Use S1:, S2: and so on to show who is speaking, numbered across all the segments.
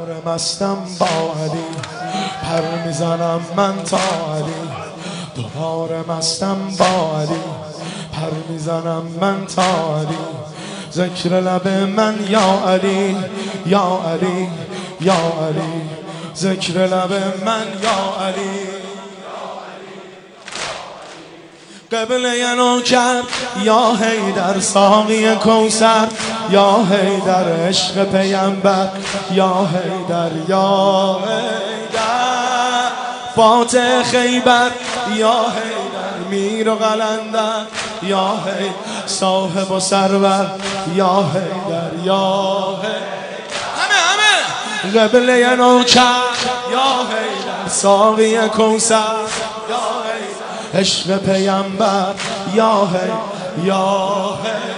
S1: مستم با علی، پر میزنم من تا علی. دوباره مستم با علی، پر میزنم من تا علی. ذکر لب من یا علی، یا علی، یا علی. ذکر لب من یا علی. قبله نوکر یا حیدر، ساقی کوثر یا حیدر، عشق پیمبر یا حیدر، یا حیدر. فاتح خیبر یا حیدر، میر و قلندر یا حیدر، صاحب و سرور یا حیدر، یا حیدر. همه قبله نوکر یا حیدر، ساقی کوثر یا حیدر، عشق پیمبر یا حیدر، یا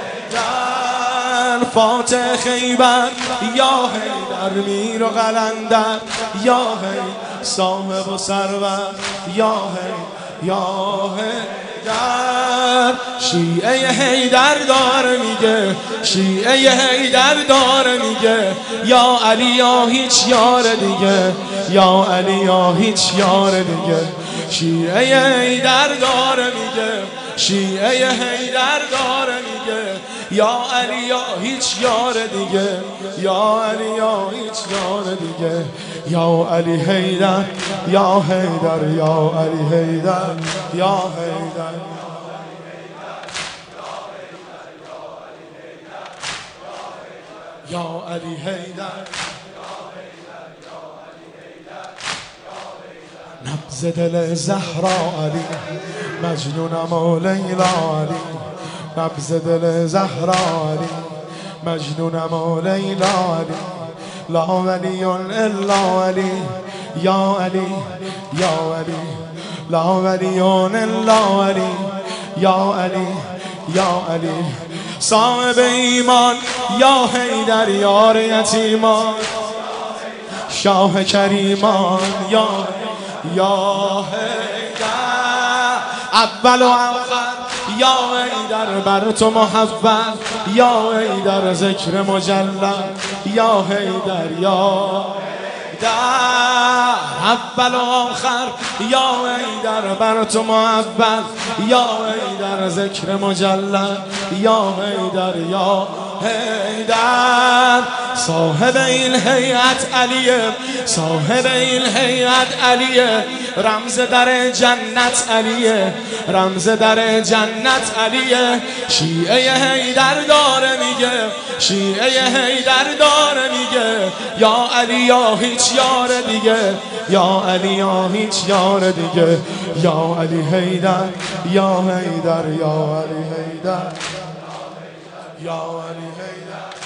S1: حیدر. فاتح خیبر یا حیدر، میر و قلندر یا حیدر، صاحب و سرور یا حیدر، یا حیدر. شیعه حیدر داره میگه، شیعه حیدر داره میگه، یا علی یا هیچ یار دیگه، یا علی یا هیچ یار دیگه. شیعه حیدر داره میگه، شیعه حیدر داره میگه، یا علی یا هیچ یار دیگه، یا علی یا هیچ یار دیگه. یا علی حیدر، یا حیدر، یا علی حیدر، یا حیدر. یا علی حیدر، نبض دل زهرا علی، مجنونم و لیلا علی. نبض دل زهرا علی، مجنونم و لیلا علی. لا ولی الا علی، یا علی، یا علی. لا ولی الا علی، یا علی، یا علی. صاحب ایمان یا حیدر، یار یتیمان شاه کریمان یا حیدر. اول و آخر یا حیدر، بر تو محول یا حیدر. ذکر مجلل یا حیدر، یا حیدر. اول و آخر یا حیدر، بر تو محول یا حیدر. ذکر مجلل یا حیدر، یا حیدر. صاحب این هیئت علیه، صاحب این هیئت علیه. رمز در جنت علیه، رمز در جنت علیه. شیعه حیدر داره میگه، شیعه حیدر داره میگه، یا علی یا هیچ یار دیگه، یا علی یا هیچ یار دیگه. یا علی حیدر، یا حیدر، یا علی حیدر، یا علی حیدر.